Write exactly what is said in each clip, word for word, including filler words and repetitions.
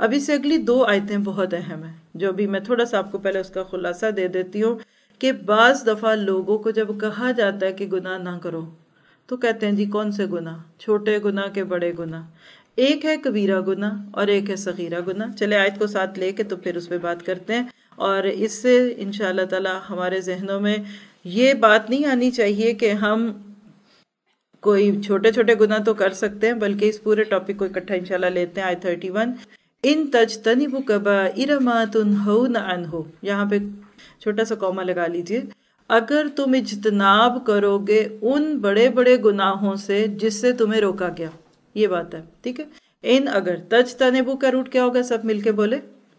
ابھی سے اگلی دو آیتیں بہت اہم ہیں، جو بھی میں تھوڑا سا آپ کو پہلے اس کا خلاصہ دے دیتی ہوں کہ بعض دفعہ لوگوں کو جب کہا جاتا ہے کہ گناہ نہ کرو تو کہتے ہیں جی کون سے گناہ، چھوٹے گناہ کے بڑے گناہ، ایک ہے کبیرہ گناہ اور ایک ہے صغیرہ گناہ۔ چلے آیت کو ساتھ لے کے تو پھر اس پہ بات کرتے ہیں، اور اس سے انشاءاللہ تعالی ہمارے ذہنوں میں یہ بات نہیں آنی چاہیے کہ ہم کوئی چھوٹے چھوٹے گناہ تو کر سکتے ہیں، بلکہ اس پورے ٹاپک کو اکٹھا انشاءاللہ لیتے ہیں۔ آیت تھرٹی ون، ان تجتنبوا کبائر ما تنہون عنہ، یہاں پہ چھوٹا سا کوما لگا لیجئے، اگر تم اجتناب کرو گے ان بڑے بڑے گناہوں سے جس سے تمہیں روکا گیا، یہ بات ہے، ٹھیک ہے۔ ان اگر، تجتنبوا کا روٹ کیا ہوگا، سب مل کے بولے،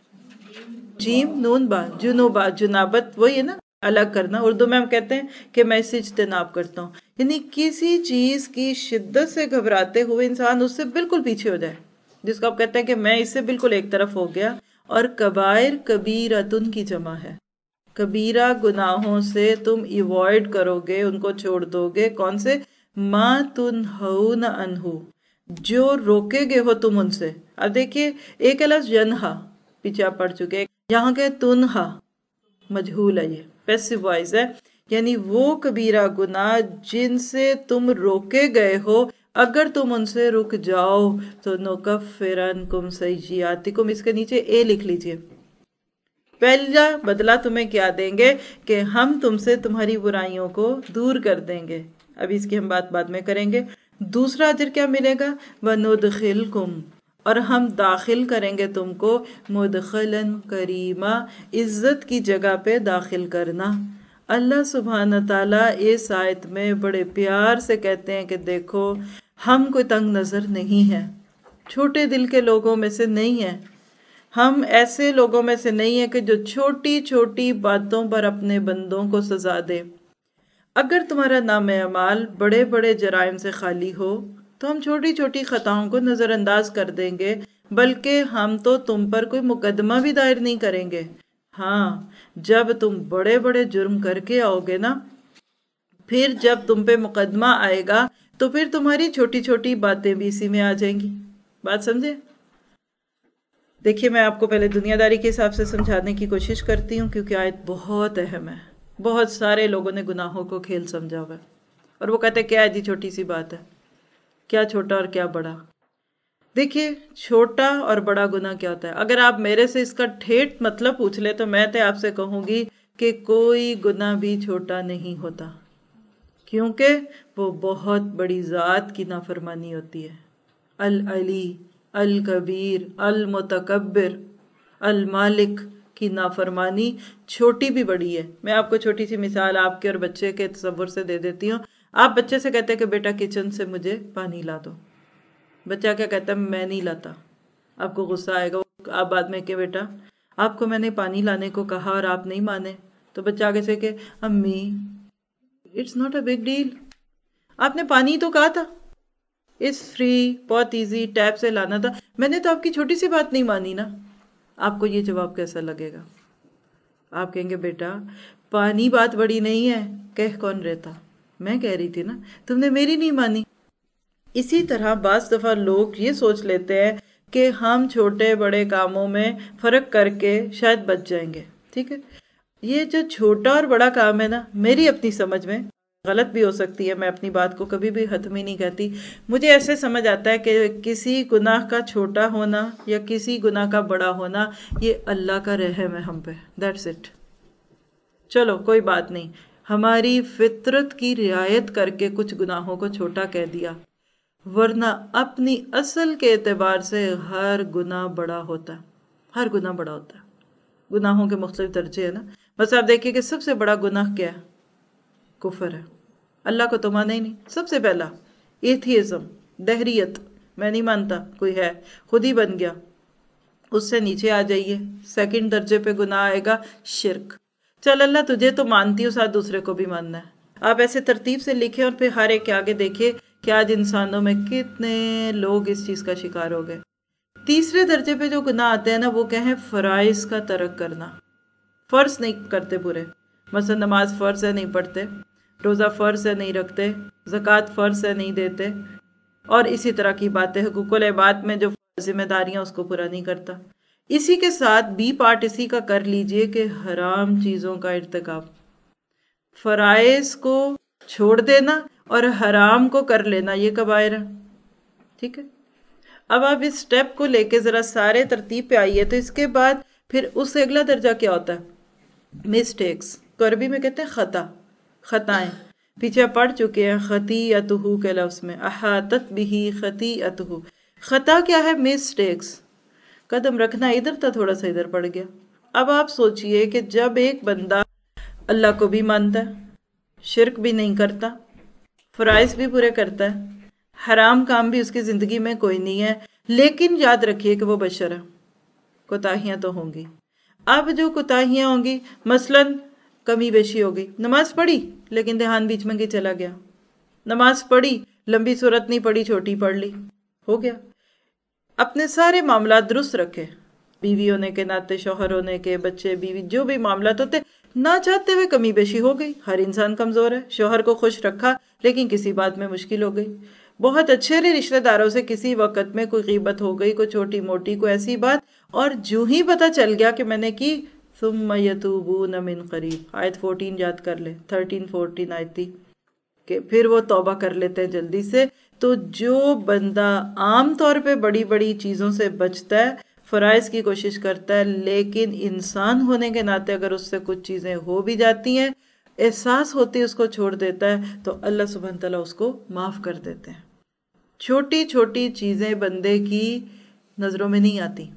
جیم نون با، جنوبا، جنابت وہی ہے نا، الگ کرنا۔ اردو میں ہم کہتے ہیں کہ میں اس سے اجتناب کرتا ہوں، یعنی کسی چیز کی شدت سے گھبراتے ہوئے انسان اس سے بالکل پیچھے ہو جائے، جس کو آپ کہتے ہیں کہ میں اس سے بالکل ایک طرف ہو گیا۔ اور کبائر کبیرتن کی جمع ہے، کبیرہ گناہوں سے تم ایوائڈ کرو گے، ان کو چھوڑ دو گے، کون سے؟ ما تنہون عنہ، جو روکے گے ہو تم ان سے۔ اب دیکھیے ایک ہے لفظ ینہا، پیچھے آپ پڑھ چکے، یہاں کے تنہا مجہول ہے، یہ پیسو وائز ہے، یعنی وہ کبیرہ گناہ جن سے تم روکے گئے ہو، اگر تم ان سے رک جاؤ تو نکفرنکم سیئاتکم، اس کے نیچے اے لکھ لیجئے، پہلا بدلہ تمہیں کیا دیں گے کہ ہم تم سے تمہاری برائیوں کو دور کر دیں گے، ابھی اس کی ہم بات بعد میں کریں گے۔ دوسرا اجر کیا ملے گا؟ وَنُدْخِلْكُمْ، اور ہم داخل کریں گے تم کو، مدخلاً کریما، عزت کی جگہ پہ داخل کرنا۔ اللہ سبحانہ تعالیٰ اس آیت میں بڑے پیار سے کہتے ہیں کہ دیکھو ہم کوئی تنگ نظر نہیں ہیں، چھوٹے دل کے لوگوں میں سے نہیں ہیں، ہم ایسے لوگوں میں سے نہیں ہیں کہ جو چھوٹی چھوٹی باتوں پر اپنے بندوں کو سزا دے۔ اگر تمہارا نام اعمال بڑے بڑے جرائم سے خالی ہو تو ہم چھوٹی چھوٹی خطاؤں کو نظر انداز کر دیں گے، بلکہ ہم تو تم پر کوئی مقدمہ بھی دائر نہیں کریں گے۔ ہاں جب تم بڑے بڑے جرم کر کے آؤ گے نا، پھر جب تم پہ مقدمہ آئے گا تو پھر تمہاری چھوٹی چھوٹی باتیں بھی اسی میں آ جائیں گی۔ بات سمجھے؟ دیکھیے میں آپ کو پہلے دنیا داری کے حساب سے سمجھانے کی کوشش کرتی ہوں، کیونکہ آیت بہت اہم ہے۔ بہت سارے لوگوں نے گناہوں کو کھیل سمجھا ہوا ہے، اور وہ کہتے ہیں کیا ہے جی چھوٹی سی بات ہے، کیا چھوٹا اور کیا بڑا۔ دیکھیے چھوٹا اور بڑا گناہ کیا ہوتا ہے، اگر آپ میرے سے اس کا ٹھیٹ مطلب پوچھ لے تو میں تو آپ سے کہوں گی کہ کوئی گناہ بھی چھوٹا نہیں ہوتا، کیونکہ وہ بہت بڑی ذات کی نافرمانی ہوتی ہے۔ العلی، الکبیر، المتکبر، المالک کی نافرمانی چھوٹی بھی بڑی ہے۔ میں آپ کو چھوٹی سی مثال آپ کے اور بچے کے تصور سے دے دیتی ہوں۔ آپ بچے سے کہتے ہیں کہ بیٹا کچن سے مجھے پانی لا دو، بچہ کیا کہتا ہے؟ میں نہیں لاتا۔ آپ کو غصہ آئے گا، آپ بعد میں کہ بیٹا آپ کو میں نے پانی لانے کو کہا اور آپ نہیں مانے، تو بچہ آگے سے کہ امی it's not a big deal, آپ نے پانی تو کہا تھا، اس فری، بہت ایزی، ٹیپ سے لانا تھا، میں نے تو آپ کی چھوٹی سی بات نہیں مانی نا۔ آپ کو یہ جواب کیسا لگے گا؟ آپ کہیں گے بیٹا پانی بات بڑی نہیں ہے، کہہ کون رہتا، میں کہہ رہی تھی نا، تم نے میری نہیں مانی۔ اسی طرح بعض دفعہ لوگ یہ سوچ لیتے ہیں کہ ہم چھوٹے بڑے کاموں میں فرق کر کے شاید بچ جائیں گے، ٹھیک ہے۔ یہ جو چھوٹا اور بڑا کام ہے نا، میری اپنی سمجھ میں غلط بھی ہو سکتی ہے، میں اپنی بات کو کبھی بھی حتمی نہیں کہتی، مجھے ایسے سمجھ آتا ہے کہ کسی گناہ کا چھوٹا ہونا یا کسی گناہ کا بڑا ہونا یہ اللہ کا رحم ہے ہم پہ، دیٹس اٹ۔ چلو کوئی بات نہیں، ہماری فطرت کی رعایت کر کے کچھ گناہوں کو چھوٹا کہہ دیا، ورنہ اپنی اصل کے اعتبار سے ہر گناہ بڑا ہوتا ہے، ہر گناہ بڑا ہوتا ہے۔ گناہوں کے مختلف درجے ہیں نا، بس آپ دیکھیے کہ سب سے بڑا گناہ کیا ہے؟ کفر ہے، اللہ کو تو مانا ہی نہیں، سب سے پہلا ایتھیزم، دہریت، میں نہیں مانتا کوئی ہے، خود ہی بن گیا۔ اس سے نیچے آ جائیے، سیکنڈ درجے پہ گناہ آئے گا شرک، چل اللہ تجھے تو مانتی ہوں، ساتھ دوسرے کو بھی ماننا ہے۔ آپ ایسے ترتیب سے لکھیں اور پھر ہر ایک کے آگے دیکھیے کہ آج انسانوں میں کتنے لوگ اس چیز کا شکار ہو گئے۔ تیسرے درجے پہ جو گناہ آتے ہیں نا، وہ کہیں فرائض کا ترک کرنا، فرض نہیں کرتے پورے، مثلا نماز فرض ہے نہیں پڑھتے، روزہ فرض ہے نہیں رکھتے، زکوٰۃ فرض ہے نہیں دیتے، اور اسی طرح کی باتیں، حقوق العباد میں جو ذمہ داریاں اس کو پورا نہیں کرتا. اسی کے ساتھ بی پارٹ اسی کا کر لیجئے کہ حرام چیزوں کا ارتکاب، فرائض کو چھوڑ دینا اور حرام کو کر لینا، یہ کبائر ہے. ٹھیک ہے. اب آپ اس سٹیپ کو لے کے ذرا سارے ترتیب پہ آئیے تو اس کے بعد پھر اس سے اگلا درجہ کیا ہوتا ہے؟ مسٹیکس کو عربی میں کہتے ہیں خطا، خطائیں. پیچھے آپ پڑھ چکے ہیں خطیئتہ کے لفظ میں، احاطت بہ خطیئتہ. خطا کیا ہے؟ مسٹیکس. قدم رکھنا ادھر تھا، تھوڑا سا ادھر پڑ گیا. اب آپ سوچئے کہ جب ایک بندہ اللہ کو بھی مانتا ہے، شرک بھی نہیں کرتا، فرائض بھی پورے کرتا ہے، حرام کام بھی اس کی زندگی میں کوئی نہیں ہے، لیکن یاد رکھیے کہ وہ بشر ہے، کوتاہیاں تو ہوں گی. اب جو کوتاہیاں ہوں گی، مثلاً کمی بیشی ہو گئی، نماز پڑھی لیکن دھیان بیچ میں چلا گیا، نماز پڑھی لمبی صورت نہیں پڑھی، چھوٹی پڑھ لی، ہو گیا. اپنے سارے معاملات درست رکھے، بیوی ہونے کے ناطے، شوہر ہونے کے، بچے بیوی جو بھی معاملات ہوتے، نہ چاہتے ہوئے کمی بیشی ہو گئی. ہر انسان کمزور ہے. شوہر کو خوش رکھا لیکن کسی بات میں مشکل ہو گئی. بہت اچھے رشتہ داروں سے کسی وقت میں کوئی غیبت ہو گئی، کوئی چھوٹی موٹی کوئی ایسی بات، اور جو ہی پتہ چل گیا کہ میں نے کی، ثم یتوبون من قریب، آیت فورٹین یاد کر لے، تھرٹین فورٹین آیت تھی کہ پھر وہ توبہ کر لیتے ہیں جلدی سے. تو جو بندہ عام طور پہ بڑی بڑی چیزوں سے بچتا ہے، فرائض کی کوشش کرتا ہے، لیکن انسان ہونے کے ناطے اگر اس سے کچھ چیزیں ہو بھی جاتی ہیں، احساس ہوتی ہے، اس کو چھوڑ دیتا ہے، تو اللہ سبحانہ تعالیٰ اس کو معاف کر دیتے ہیں. چھوٹی چھوٹی چیزیں بندے کی نظروں میں نہیں آتی.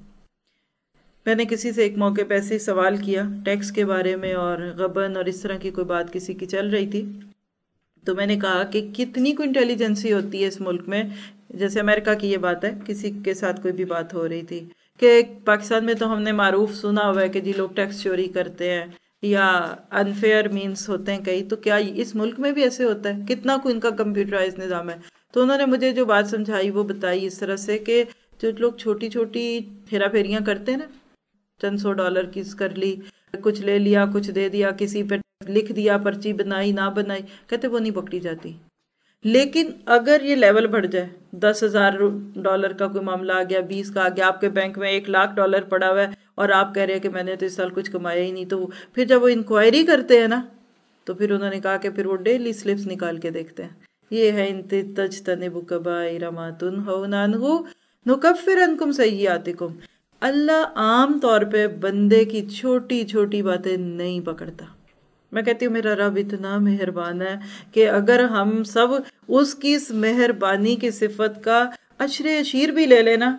میں نے کسی سے ایک موقع پہ ایسے ہی سوال کیا ٹیکس کے بارے میں، اور غبن اور اس طرح کی کوئی بات کسی کی چل رہی تھی، تو میں نے کہا کہ کتنی کو انٹیلیجنسی ہوتی ہے اس ملک میں. جیسے امریکہ کی یہ بات ہے، کسی کے ساتھ کوئی بھی بات ہو رہی تھی کہ پاکستان میں تو ہم نے معروف سنا ہوا ہے کہ جی لوگ ٹیکس چوری کرتے ہیں یا انفیئر مینس ہوتے ہیں کئی، تو کیا اس ملک میں بھی ایسے ہوتا ہے؟ کتنا کو ان کا کمپیوٹرائز نظام ہے. تو انہوں نے مجھے جو بات سمجھائی وہ بتائی اس طرح سے کہ جو لوگ چھوٹی چھوٹی ہیرا پھیریاں کرتے ہیں نا، چند سو ڈالر کی کر لی، کچھ لے لیا، کچھ دے دیا، کسی پہ لکھ دیا، پرچی بنائی نہ بنائی، کہتے وہ نہیں پکڑی جاتی. لیکن اگر یہ لیول بڑھ جائے، دس ہزار ڈالر کا کوئی معاملہ آ گیا، بیس کا آ گیا، آپ کے بینک میں ایک لاکھ ڈالر پڑا ہوا ہے اور آپ کہہ رہے ہیں کہ میں نے تو اس سال کچھ کمایا ہی نہیں، تو پھر جب وہ انکوائری کرتے ہیں نا، تو پھر انہوں نے کہا کہ پھر وہ ڈیلی سلپس نکال کے دیکھتے ہیں. یہ ہے ان تجتنبوا کبائر ما تنہون عنہ نکفر عنکم سیئاتکم. اللہ عام طور پہ بندے کی چھوٹی چھوٹی باتیں نہیں پکڑتا. میں کہتی ہوں میرا رب اتنا مہربان ہے کہ اگر ہم سب اس کی اس مہربانی کی صفت کا عشرے عشیر بھی لے لینا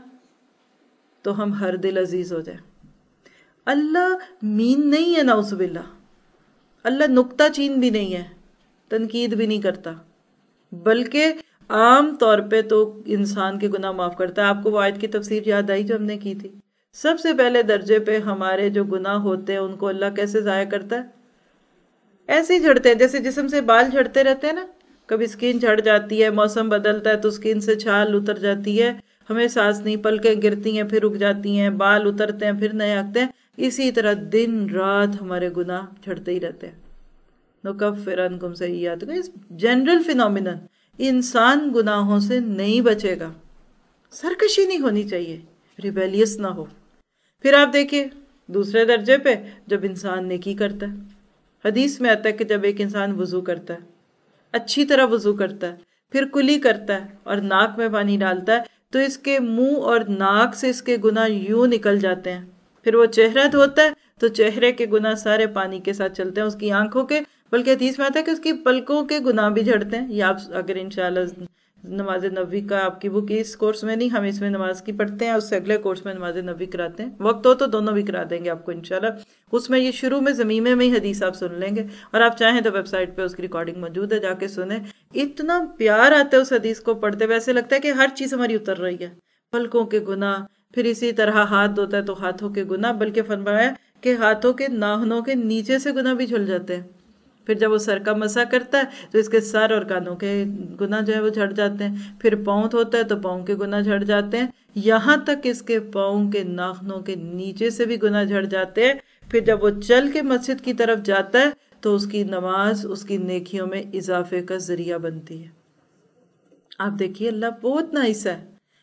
تو ہم ہر دل عزیز ہو جائے. اللہ مین نہیں ہے، نعوذ باللہ. اللہ نکتہ چین بھی نہیں ہے، تنقید بھی نہیں کرتا، بلکہ عام طور پہ تو انسان کے گناہ معاف کرتا ہے. آپ کو وہ آیت کی تفسیر یاد آئی جو ہم نے کی تھی؟ سب سے پہلے درجے پہ ہمارے جو گناہ ہوتے ہیں ان کو اللہ کیسے ضائع کرتا ہے؟ ایسے ہی جھڑتے ہیں جیسے جسم سے بال جھڑتے رہتے ہیں نا. کبھی سکین جھڑ جاتی ہے، موسم بدلتا ہے تو سکین سے چھال اتر جاتی ہے، ہمیں سانس نہیں، پلکیں گرتی ہیں پھر رک جاتی ہیں، بال اترتے ہیں پھر نئے آتے ہیں. اسی طرح دن رات ہمارے گناہ جھڑتے ہی رہتے ہیں. نکفر عنکم سیئاتکم، جنرل فینومینن. انسان گناہوں سے نہیں بچے گا، سرکشی نہیں ہونی چاہیے، ریبیلیس نہ ہو. پھر آپ دیکھیے دوسرے درجے پہ جب انسان نیکی کرتا ہے. حدیث میں آتا ہے کہ جب ایک انسان وضو کرتا ہے، اچھی طرح وضو کرتا ہے، پھر کلی کرتا ہے اور ناک میں پانی ڈالتا ہے، تو اس کے منہ اور ناک سے اس کے گناہ یوں نکل جاتے ہیں. پھر وہ چہرہ دھوتا ہے تو چہرے کے گناہ سارے پانی کے ساتھ چلتے ہیں، اس کی آنکھوں کے، بلکہ حدیث میں آتا ہے کہ اس کی پلکوں کے گناہ بھی جھڑتے ہیں. یہ آپ اگر انشاءاللہ نماز نبوی کا آپ کی بک اس کورس میں نہیں، ہم اس میں نماز کی پڑھتے ہیں، اس سے اگلے کورس میں نماز نبوی کراتے ہیں، وقت ہو تو دونوں بھی کرا دیں گے آپ کو انشاءاللہ. اس میں یہ شروع میں زمیمے میں ہی حدیث آپ سن لیں گے، اور آپ چاہیں تو ویب سائٹ پہ اس کی ریکارڈنگ موجود ہے، جا کے سنیں. اتنا پیار آتا ہے اس حدیث کو پڑھتے ہوئے، ایسے لگتا ہے کہ ہر چیز ہماری اتر رہی ہے. پلکوں کے گناہ، پھر اسی طرح ہاتھ دھوتا ہے تو ہاتھوں کے گناہ، بلکہ فرمایا کہ ہاتھوں کے ناخنوں کے نیچے سے گناہ بھی جھڑ جاتے ہیں. پھر جب وہ سر کا مسح کرتا ہے تو اس کے سر اور کانوں کے گناہ جو ہے وہ جھڑ جاتے ہیں. پھر پاؤں دھوتا ہے تو پاؤں کے گناہ جھڑ جاتے ہیں، یہاں تک اس کے پاؤں کے ناخنوں کے نیچے سے بھی گناہ جھڑ جاتے ہیں. پھر جب وہ چل کے مسجد کی طرف جاتا ہے تو اس کی نماز اس کی نیکیوں میں اضافے کا ذریعہ بنتی ہے. آپ دیکھیے اللہ بہت نائس ہے.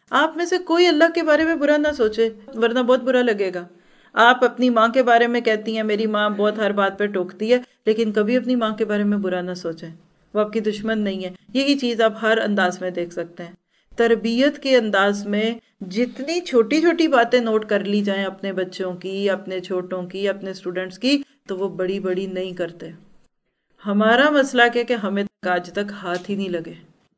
آپ میں سے کوئی اللہ کے بارے میں برا نہ سوچے، ورنہ بہت برا لگے گا۔ آپ اپنی ماں کے بارے میں کہتی ہیں میری ماں بہت ہر بات پہ ٹوکتی ہے، لیکن کبھی اپنی ماں کے بارے میں برا نہ سوچیں، وہ آپ کی دشمن نہیں ہے۔ یہی چیز آپ ہر انداز میں دیکھ سکتے ہیں۔ تربیت کے انداز میں جتنی چھوٹی چھوٹی باتیں نوٹ کر لی جائیں اپنے بچوں کی، اپنے چھوٹوں کی، اپنے اسٹوڈنٹس کی، تو وہ بڑی بڑی نہیں کرتے۔ ہمارا مسئلہ کیا کہ ہمیں آج تک ہاتھ ہی نہیں لگے،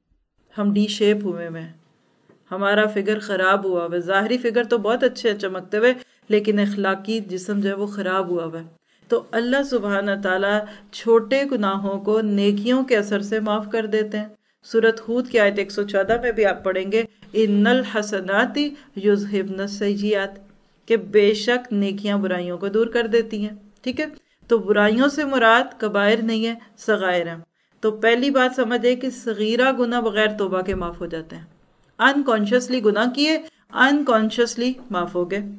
ہم ڈی شیپ ہوئے میں، ہمارا فگر خراب ہوا ہوا ہے۔ ظاہری فگر تو بہت اچھے ہیں چمکتے ہوئے، لیکن اخلاقی جسم جو ہے وہ خراب ہوا ہوا ہے۔ تو اللہ سبحانہ تعالیٰ چھوٹے گناہوں کو نیکیوں کے اثر سے معاف کر دیتے ہیں۔ سورۃ ہود کی آیت ایک سو چودہ میں بھی آپ پڑھیں گے ان الحسنات یذہبن السیئات، کہ بے شک نیکیاں برائیوں کو دور کر دیتی ہیں۔ ٹھیک ہے، تو برائیوں سے مراد کبائر نہیں ہے، صغائر ہیں۔ تو پہلی بات سمجھے کہ صغیرہ گناہ بغیر توبہ کے معاف ہو جاتے ہیں۔ انکانشیسلی گناہ کیے، انکانشیسلی معاف ہو گئے۔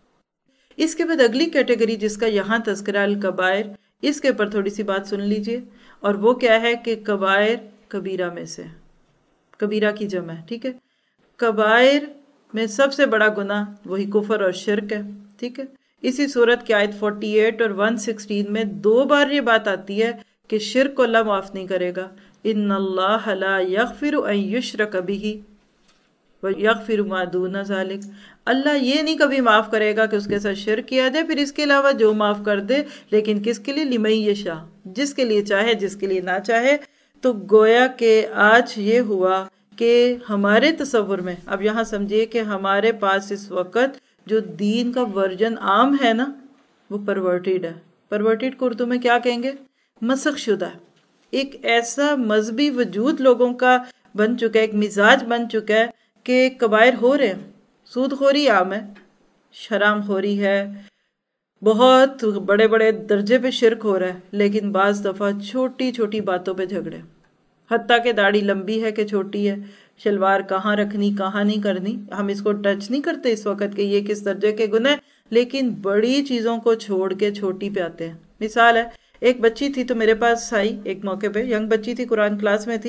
اس کے بعد اگلی کیٹیگری جس کا یہاں تذکرہ الکبائر، اس کے اوپر تھوڑی سی بات سن لیجئے، اور وہ کیا ہے کہ کبائر کبیرہ میں سے، کبیرہ کی جمع ہے۔ ٹھیک ہے، کبائر میں سب سے بڑا گناہ وہی کفر اور شرک ہے۔ ٹھیک ہے، اسی صورت کی آیت اڑتالیس اور ایک سو سولہ میں دو بار یہ بات آتی ہے کہ شرک کو اللہ معاف نہیں کرے گا۔ ان اللہ لا یغفر ان یشرک بہ وَيَغْفِرُ مَا دُونَ ذَلِكَ، اللہ یہ نہیں کبھی معاف کرے گا کہ اس کے ساتھ شرک کیا جائے، پھر اس کے علاوہ جو معاف کر دے، لیکن کس کے لیے؟ لِمَن یشاء، جس کے لیے چاہے، جس کے لیے نہ چاہے۔ تو گویا کہ آج یہ ہوا کہ ہمارے تصور میں، اب یہاں سمجھیے کہ ہمارے پاس اس وقت جو دین کا ورژن عام ہے نا، وہ پرورٹیڈ ہے۔ پرورٹیڈ کو اردو میں کیا کہیں گے؟ مسخ شدہ ہے۔ ایک ایسا مذہبی وجود لوگوں کا بن چکا ہے، ایک مزاج بن چکا ہے کہ کبائر ہو رہے ہیں۔ سود خوری عام ہے، حرام خوری ہے، بہت بڑے بڑے درجے پہ شرک ہو رہا ہے، لیکن بعض دفعہ چھوٹی چھوٹی باتوں پہ جھگڑے، حتیٰ کہ داڑھی لمبی ہے کہ چھوٹی ہے، شلوار کہاں رکھنی کہاں نہیں کرنی، ہم اس کو ٹچ نہیں کرتے اس وقت کہ یہ کس درجے کے گناہ، لیکن بڑی چیزوں کو چھوڑ کے چھوٹی پہ آتے ہیں۔ مثال ہے، ایک بچی تھی تو میرے پاس آئی ایک موقع پہ، ینگ بچی تھی، قرآن کلاس میں تھی،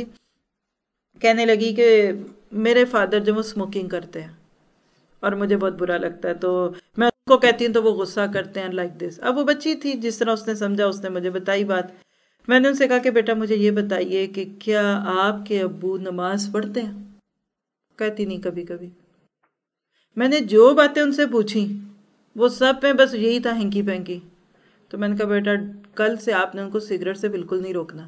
کہنے لگی کہ میرے فادر جو وہ اسموکنگ کرتے ہیں اور مجھے بہت برا لگتا ہے، تو میں ان کو کہتی ہوں تو وہ غصہ کرتے ہیں لائک دس۔ اب وہ بچی تھی، جس طرح اس نے سمجھا اس نے مجھے بتائی بات۔ میں نے ان سے کہا کہ بیٹا مجھے یہ بتائیے کہ کیا آپ کے ابو نماز پڑھتے ہیں؟ کہتی نہیں، کبھی کبھی۔ میں نے جو باتیں ان سے پوچھی وہ سب میں بس یہی تھا، ہنکی پینکی۔ تو میں نے کہا بیٹا کل سے آپ نے ان کو سگریٹ سے بالکل نہیں روکنا۔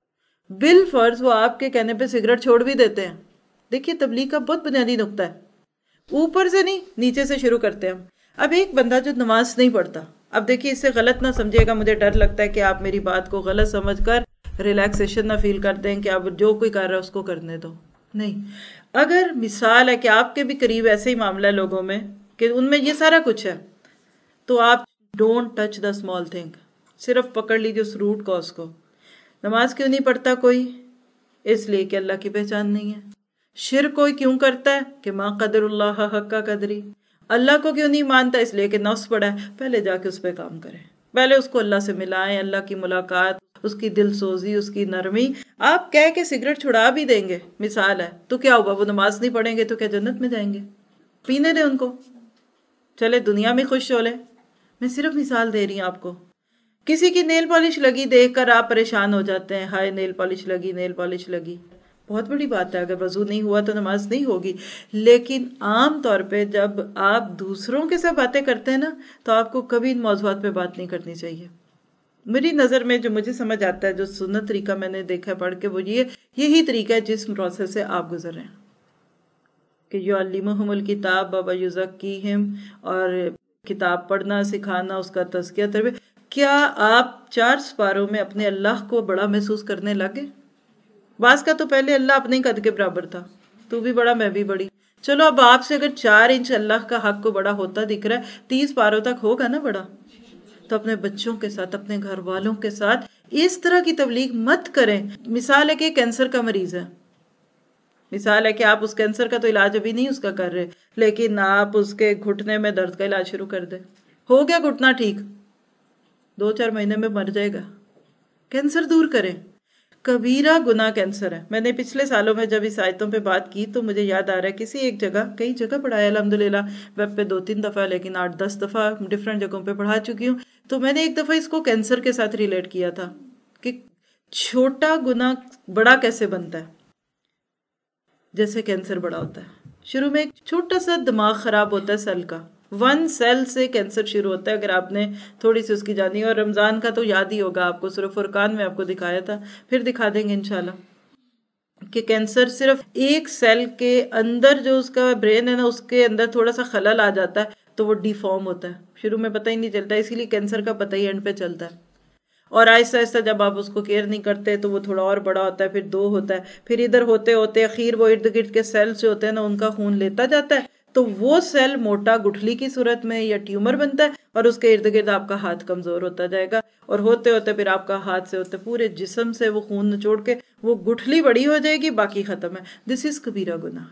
بالفرض وہ آپ کے کہنے پہ سگریٹ چھوڑ بھی دیتے ہیں۔ دیکھیے تبلیغ کا بہت بنیادی نقطہ ہے، اوپر سے نہیں نیچے سے شروع کرتے ہیں ہم۔ اب ایک بندہ جو نماز نہیں پڑھتا، اب دیکھیے اس سے غلط نہ سمجھے گا، مجھے ڈر لگتا ہے کہ آپ میری بات کو غلط سمجھ کر ریلیکسیشن نہ فیل کرتے ہیں کہ اب جو کوئی کر رہا ہے اس کو کرنے دو۔ نہیں، اگر مثال ہے کہ آپ کے بھی قریب ایسے ہی معاملہ ہے لوگوں میں کہ ان میں یہ سارا کچھ ہے، تو آپ don't touch the small thing, صرف پکڑ لیجیے اس روٹ کاز کو۔ نماز کیوں نہیں پڑھتا کوئی؟ اس لیے کہ اللہ کی پہچان نہیں ہے۔ شرک کوئی کیوں کرتا ہے؟ کہ ما قدر اللہ حق قدری۔ اللہ کو کیوں نہیں مانتا؟ اس لیے کہ نفس پڑا ہے۔ پہلے جا کے اس پہ کام کریں، پہلے اس کو اللہ سے ملائیں، اللہ کی ملاقات، اس کی دل سوزی، اس کی نرمی۔ آپ کہہ کے سگریٹ چھڑا بھی دیں گے، مثال ہے، تو کیا ہوگا؟ وہ نماز نہیں پڑھیں گے تو کیا جنت میں جائیں گے؟ پینے دیں ان کو، چلے دنیا میں خوش ہو لے۔ میں صرف مثال دے رہی ہوں آپ کو۔ کسی کی نیل پالش لگی دیکھ کر آپ پریشان ہو جاتے ہیں، ہائے نیل پالش لگی، نیل پالش لگی، بہت بڑی بات ہے، اگر وضو نہیں ہوا تو نماز نہیں ہوگی۔ لیکن عام طور پہ جب آپ دوسروں کے ساتھ باتیں کرتے ہیں نا، تو آپ کو کبھی ان موضوعات پہ بات نہیں کرنی چاہیے۔ میری نظر میں جو مجھے سمجھ آتا ہے، جو سنت طریقہ میں نے دیکھا پڑھ کے، وہ یہ یہی طریقہ ہے جس پروسیس سے آپ گزر رہے ہیں کہ یعلمہم الکتاب ویزکیہم، اور کتاب پڑھنا سکھانا، اس کا تزکیہ تربیت۔ کیا آپ چار سپاروں میں اپنے اللہ کو بڑا محسوس کرنے لگے؟ بعض کا تو پہلے اللہ اپنے ہی قد کے برابر تھا، تو بھی بڑا میں بھی بڑی۔ چلو اب آپ سے اگر چار انچ اللہ کا حق کو بڑا ہوتا دکھ رہا ہے، تیس پاروں تک ہوگا نا بڑا۔ تو اپنے بچوں کے ساتھ، اپنے گھر والوں کے ساتھ اس طرح کی تبلیغ مت کریں۔ مثال ہے کہ کینسر کا مریض ہے، مثال ہے کہ آپ اس کینسر کا تو علاج ابھی نہیں اس کا کر رہے، لیکن آپ اس کے گھٹنے میں درد کا علاج شروع کر دیں۔ ہو گیا گھٹنا ٹھیک، دو چار مہینے میں مر جائے گا، کینسر دور کریں۔ کبیرہ گناہ کینسر ہے. میں نے پچھلے سالوں میں جب اس آیتوں پہ بات کی تو مجھے یاد آ رہا ہے کسی ایک جگہ، کئی جگہ پڑھایا الحمدللہ، ویب پہ دو تین دفعہ، لیکن آٹھ دس دفعہ ڈفرینٹ جگہوں پہ پڑھا چکی ہوں. تو میں نے ایک دفعہ اس کو کینسر کے ساتھ ریلیٹ کیا تھا کہ چھوٹا گناہ بڑا کیسے بنتا ہے. جیسے کینسر بڑا ہوتا ہے، شروع میں ایک چھوٹا سا دماغ خراب ہوتا ہے سیل کا، ون سیل سے کینسر شروع ہوتا ہے. اگر آپ نے تھوڑی سی اس کی جانی، اور رمضان کا تو یاد ہی ہوگا آپ کو، سورہ فرقان میں آپ کو دکھایا تھا، پھر دکھا دیں گے انشاءاللہ، کہ کینسر صرف ایک سیل کے اندر، جو اس کا برین ہے نا، اس کے اندر تھوڑا سا خلل آ جاتا ہے تو وہ ڈی فارم ہوتا ہے. شروع میں پتہ ہی نہیں چلتا، اسی لیے کینسر کا پتہ ہی اینڈ پہ چلتا ہے. اور آہستہ آہستہ جب آپ اس کو کیئر نہیں کرتے تو وہ تھوڑا اور بڑا ہوتا ہے، پھر دو ہوتا ہے، پھر ادھر ہوتے ہوتے اخیر وہ ارد گرد کے سیلز جو ہوتے ہیں نا، ان کا خون لیتا جاتا ہے، تو وہ سیل موٹا گٹھلی کی صورت میں یا ٹیومر بنتا ہے، اور اس کے ارد گرد آپ کا ہاتھ کمزور ہوتا جائے گا، اور ہوتے ہوتے پھر آپ کا ہاتھ سے ہوتے پورے جسم سے وہ خون نچوڑ کے وہ گٹھلی بڑی ہو جائے گی، باقی ختم ہے. دس از کبیرہ گناہ.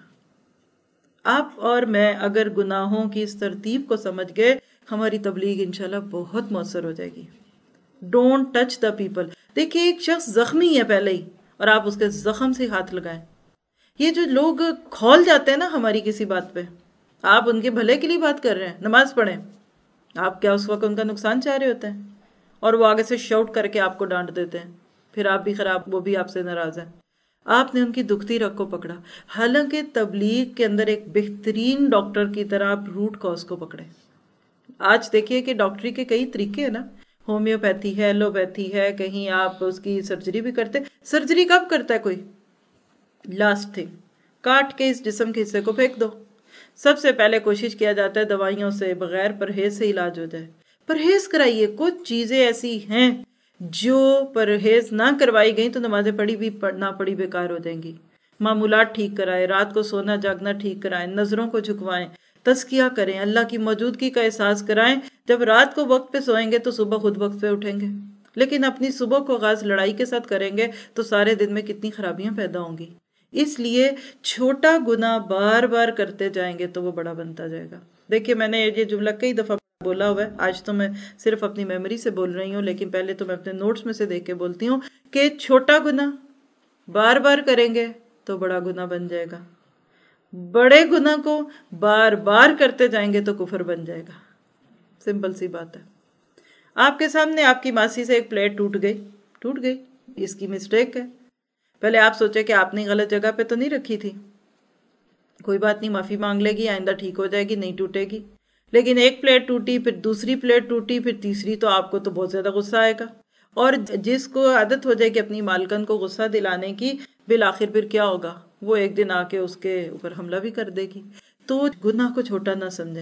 آپ اور میں اگر گناہوں کی اس ترتیب کو سمجھ گئے، ہماری تبلیغ انشاءاللہ بہت مؤثر ہو جائے گی. Don't touch the people. دیکھیے ایک شخص زخمی ہے پہلے ہی، اور آپ اس کے زخم سے ہاتھ لگائیں. یہ جو لوگ کھول جاتے ہیں نا ہماری کسی بات پہ، آپ ان کے بھلے کے لیے بات کر رہے ہیں، نماز پڑھیں، آپ کیا اس وقت ان کا نقصان چاہ رہے ہوتے ہیں، اور وہ آگے سے شاؤٹ کر کے آپ کو ڈانٹ دیتے ہیں، پھر آپ بھی خراب، وہ بھی آپ سے ناراض ہیں. آپ نے ان کی دکھتی رگ کو پکڑا، حالانکہ تبلیغ کے اندر ایک بہترین ڈاکٹر کی طرح آپ روٹ کاز کو پکڑیں. آج دیکھیے کہ ڈاکٹری کے کئی طریقے ہیں نا، ہومیوپیتھی ہے، ایلوپیتھی ہے، کہیں آپ اس کی سرجری بھی کرتے. سرجری کب کرتا ہے کوئی؟ لاسٹ تھنگ، کاٹ کے اس جسم کے حصے کو پھینک دو. سب سے پہلے کوشش کیا جاتا ہے دوائیوں سے، بغیر پرہیز سے علاج ہو جائے. پرہیز کرائیے. کچھ چیزیں ایسی ہیں جو پرہیز نہ کروائی گئی تو نمازیں پڑھی بھی نہ پڑھی بیکار ہو جائیں گی. معمولات ٹھیک کرائیں، رات کو سونا جاگنا ٹھیک کرائیں، نظروں کو جھکوائیں، تزکیہ کریں، اللہ کی موجودگی کا احساس کرائیں. جب رات کو وقت پہ سوئیں گے تو صبح خود وقت پہ اٹھیں گے. لیکن اپنی صبح کو آغاز لڑائی کے ساتھ کریں گے تو سارے دن میں کتنی خرابیاں پیدا ہوں گی. اس لیے چھوٹا گناہ بار بار کرتے جائیں گے تو وہ بڑا بنتا جائے گا. دیکھیے میں نے یہ جملہ کئی دفعہ بولا ہوا ہے، آج تو میں صرف اپنی میموری سے بول رہی ہوں، لیکن پہلے تو میں اپنے نوٹس میں سے دیکھ کے بولتی ہوں کہ چھوٹا گناہ بار بار کریں گے تو بڑا گناہ بن جائے گا، بڑے گناہ کو بار بار کرتے جائیں گے تو کفر بن جائے گا. سمپل سی بات ہے. آپ کے سامنے آپ کی ماسی سے ایک پلیٹ ٹوٹ گئی، ٹوٹ گئی، اس کی مسٹیک ہے. پہلے آپ سوچے کہ آپ نے غلط جگہ پہ تو نہیں رکھی تھی، کوئی بات نہیں، معافی مانگ لے گی، آئندہ ٹھیک ہو جائے گی، نہیں ٹوٹے گی. لیکن ایک پلیٹ ٹوٹی، پھر دوسری پلیٹ ٹوٹی، پھر تیسری، تو آپ کو تو بہت زیادہ غصہ آئے گا. اور جس کو عادت ہو جائے کہ اپنی مالکن کو غصہ دلانے کی، بالآخر پھر کیا ہوگا، وہ ایک دن آ کے اس کے اوپر حملہ بھی کر دے گی. تو گناہ کو چھوٹا نہ سمجھیں.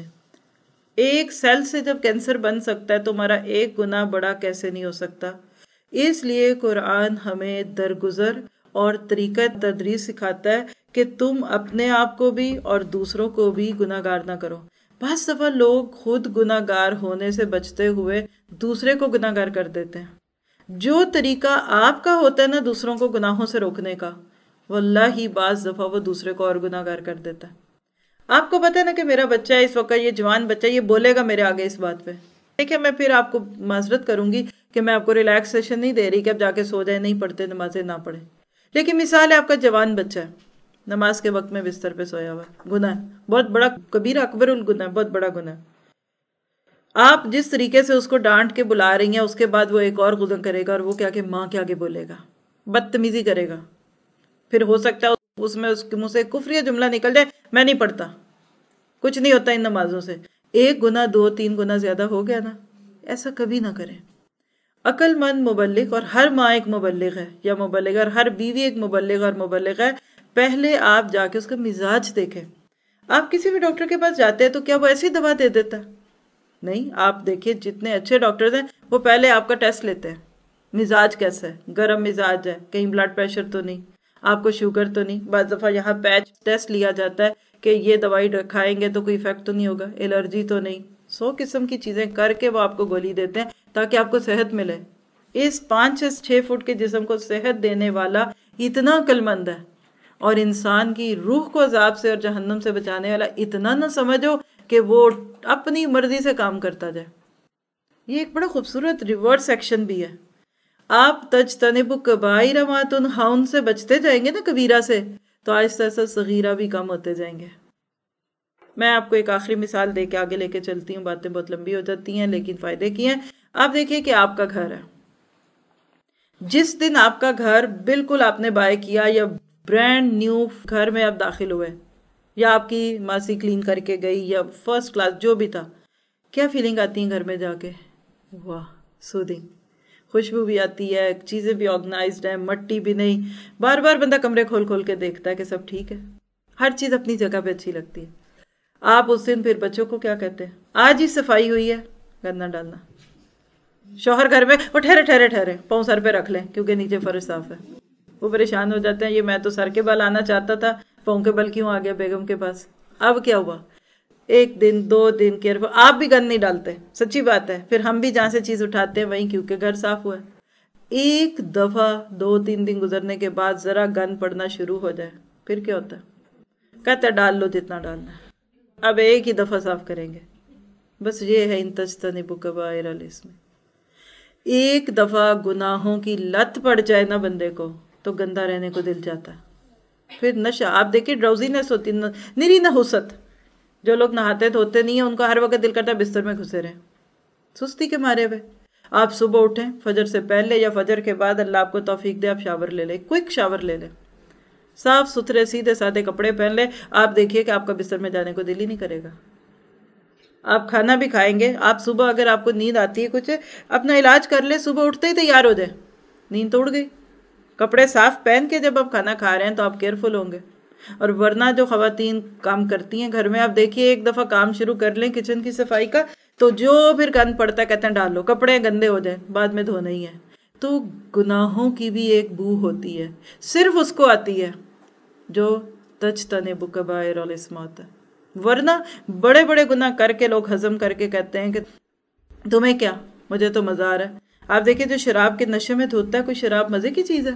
ایک سیل سے جب کینسر بن سکتا ہے تو ہمارا ایک گناہ بڑا کیسے نہیں ہو سکتا. اس لیے قرآن ہمیں درگزر اور طریقہ تدریس سکھاتا ہے کہ تم اپنے آپ کو بھی اور دوسروں کو بھی گناہ گار نہ کرو. بعض دفعہ لوگ خود گناہ گار ہونے سے بچتے ہوئے دوسرے کو گناہ گار کر دیتے ہیں. جو طریقہ آپ کا ہوتا ہے نا دوسروں کو گناہوں سے روکنے کا، واللہ بعض دفعہ وہ دوسرے کو اور گناہ گار کر دیتا ہے. آپ کو پتا ہے نا کہ میرا بچہ ہے اس وقت، یہ جوان بچہ، یہ بولے گا میرے آگے اس بات پہ. دیکھیں میں پھر آپ کو معذرت کروں گی کہ میں آپ کو ریلیکسیشن نہیں دے رہی کہ اب جا کے سو جائے، نہیں پڑھتے نمازیں نہ پڑھیں. لیکن مثال ہے آپ کا جوان بچہ ہے، نماز کے وقت میں بستر پہ سویا ہوا ہے، گناہ ہے، بہت بڑا، کبیرہ اکبر الگناہ، بہت بڑا گناہ. آپ جس طریقے سے اس کو ڈانٹ کے بلا رہی ہیں، اس کے بعد وہ ایک اور گناہ کرے گا، اور وہ کیا کہ ماں کے آگے بولے گا، بدتمیزی کرے گا. پھر ہو سکتا ہے اس میں اس کے منہ سے کفری جملہ نکل جائے، میں نہیں پڑھتا، کچھ نہیں ہوتا ان نمازوں سے. ایک گناہ دو تین گناہ زیادہ ہو گیا نا. ایسا کبھی نہ کریں. عقل مند مبلغ، اور ہر ماں ایک مبلغ ہے یا مبلغ، اور ہر بیوی ایک مبلغ اور مبلغ ہے. پہلے آپ جا کے اس کا مزاج دیکھیں. آپ کسی بھی ڈاکٹر کے پاس جاتے ہیں تو کیا وہ ایسی دوا دے دیتا ہے؟ نہیں. آپ دیکھیے جتنے اچھے ڈاکٹرز ہیں وہ پہلے آپ کا ٹیسٹ لیتے ہیں، مزاج کیسا ہے، گرم مزاج ہے، کہیں بلڈ پریشر تو نہیں، آپ کو شوگر تو نہیں. بعض دفعہ یہاں پیچ ٹیسٹ لیا جاتا ہے کہ یہ دوائی کھائیں گے تو کوئی افیکٹ تو نہیں ہوگا، الرجی تو نہیں. سو قسم کی چیزیں کر کے وہ آپ کو گولی دیتے ہیں تاکہ آپ کو صحت ملے. اس پانچ سے چھ فٹ کے جسم کو صحت دینے والا اتنا عقل مند ہے، اور انسان کی روح کو عذاب سے اور جہنم سے بچانے والا اتنا نہ سمجھو کہ وہ اپنی مرضی سے کام کرتا جائے. یہ ایک بڑا خوبصورت ریورس ایکشن بھی ہے. آپ تجتنبوا کبائر ما تنہون سے بچتے جائیں گے نا کبیرہ سے، تو آہستہ آہستہ صغیرہ بھی کم ہوتے جائیں گے۔ میں آپ کو ایک آخری مثال دے کے آگے لے کے چلتی ہوں، باتیں بہت لمبی ہو جاتی ہیں لیکن فائدے کی ہیں۔ آپ دیکھیے کہ آپ کا گھر ہے، جس دن آپ کا گھر بالکل آپ نے بائی کیا یا برانڈ نیو گھر میں آپ داخل ہوئے، یا آپ کی ماسی کلین کر کے گئی یا فرسٹ کلاس جو بھی تھا، کیا فیلنگ آتی ہے گھر میں جا کے؟ واہ، سودنگ، خوشبو بھی آتی ہے، چیزیں بھی آرگنائزڈ ہیں، مٹی بھی نہیں، بار بار بندہ کمرے کھول کھول کے دیکھتا ہے کہ سب ٹھیک ہے، ہر چیز اپنی جگہ پہ اچھی لگتی ہے۔ آپ اس دن پھر بچوں کو کیا کہتے ہیں؟ آج ہی صفائی ہوئی ہے، گندہ ڈالنا۔ شوہر گھر میں وہ ٹھہرے ٹھہرے ٹھہرے پاؤں سر پہ رکھ لیں کیونکہ نیچے فرش صاف ہے، وہ پریشان ہو جاتے ہیں، یہ میں تو سر کے بال آنا چاہتا تھا، پاؤں کے بل کیوں آ گیا بیگم کے پاس؟ اب کیا ہوا؟ ایک دن دو دن کیئر آپ بھی گند نہیں ڈالتے، سچی بات ہے، پھر ہم بھی جہاں سے چیز اٹھاتے ہیں وہیں کیونکہ گھر صاف ہوا ہے۔ ایک دفعہ دو تین دن گزرنے کے بعد ذرا گند پڑنا شروع ہو جائے پھر کیا ہوتا ہے؟ کہتا ہے ڈال لو جتنا ڈالنا ہے، اب ایک ہی دفعہ صاف کریں گے۔ بس یہ ہے ان تجتنبوا کبائر الاسم۔ ایک دفعہ گناہوں کی لت پڑ جائے نا بندے کو تو گندا رہنے کو دل جاتا ہے، پھر نشہ، آپ دیکھیں ڈراؤزینس ہوتی، نری نحوست، جو لوگ نہاتے دھوتے نہیں ہیں ان کا ہر وقت دل کرتا ہے بستر میں گھسے رہیں، سستی کے مارے ہوئے۔ آپ صبح اٹھیں فجر سے پہلے یا فجر کے بعد، اللہ آپ کو توفیق دے، آپ شاور لے لیں، کوئک شاور لے لیں، صاف ستھرے سیدھے سادے کپڑے پہن لیں، آپ دیکھیے کہ آپ کا بستر میں جانے کو دل ہی نہیں کرے گا۔ آپ کھانا بھی کھائیں گے، آپ صبح اگر آپ کو نیند آتی ہے کچھ، اپنا علاج کر لیں، صبح اٹھتے ہی تیار ہو جائیں، نیند توڑ گئی۔ کپڑے صاف پہن کے جب آپ کھانا کھا رہے ہیں تو آپ کیئرفل ہوں گے۔ اور ورنہ جو خواتین کام کرتی ہیں گھر میں، آپ دیکھیے ایک دفعہ کام شروع کر لیں کچن کی صفائی کا تو جو پھر گند پڑتا ہے کہتے ہیں ڈال لو، کپڑے گندے ہو جائیں بعد میں دھونا ہی ہے۔ تو گناہوں کی بھی ایک بو ہوتی ہے، صرف اس کو آتی ہے جو تجتنبوا کبائر الاسم ہوتا ہے، ورنہ بڑے بڑے گناہ کر کے لوگ ہضم کر کے کہتے ہیں کہ تمہیں کیا، مجھے تو مزہ آ رہا ہے۔ آپ دیکھیں جو شراب کے نشے میں دھوتا ہے، کوئی شراب مزے کی چیز ہے؟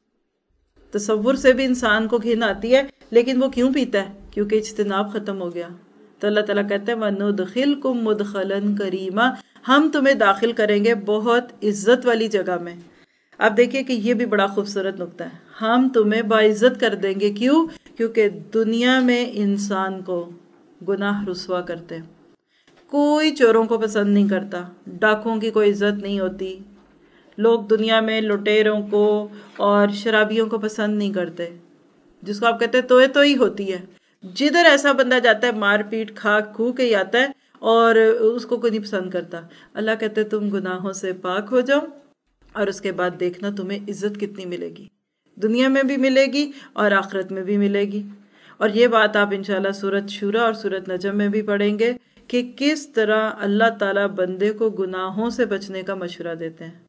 تصور سے بھی انسان کو گھن آتی ہے، لیکن وہ کیوں پیتا ہے؟ کیونکہ اجتناب ختم ہو گیا۔ تو اللہ تعالیٰ کہتے ہیں وَنُدْخِلْكُمْ مُدْخَلًا كَرِيمًا، ہم تمہیں داخل کریں گے بہت عزت والی جگہ میں۔ آپ دیکھیے کہ یہ بھی بڑا خوبصورت نکتہ ہے، ہم تمہیں باعزت کر دیں گے۔ کیوں؟ کیونکہ دنیا میں انسان کو گناہ رسوا کرتے ہیں، کوئی چوروں کو پسند نہیں کرتا، ڈاکوں کی کوئی عزت نہیں ہوتی، لوگ دنیا میں لٹیروں کو اور شرابیوں کو پسند نہیں کرتے، جس کو آپ کہتے ہیں توئے تو ہی ہوتی ہے، جدھر ایسا بندہ جاتا ہے مار پیٹ کھا کھو کے ہی آتا ہے اور اس کو کوئی نہیں پسند کرتا۔ اللہ کہتے ہیں تم گناہوں سے پاک ہو جاؤ اور اس کے بعد دیکھنا تمہیں عزت کتنی ملے گی، دنیا میں بھی ملے گی اور آخرت میں بھی ملے گی۔ اور یہ بات آپ انشاءاللہ سورۃ شورى اور سورۃ نجم میں بھی پڑھیں گے کہ کس طرح اللہ تعالیٰ بندے کو گناہوں سے بچنے کا مشورہ دیتے ہیں۔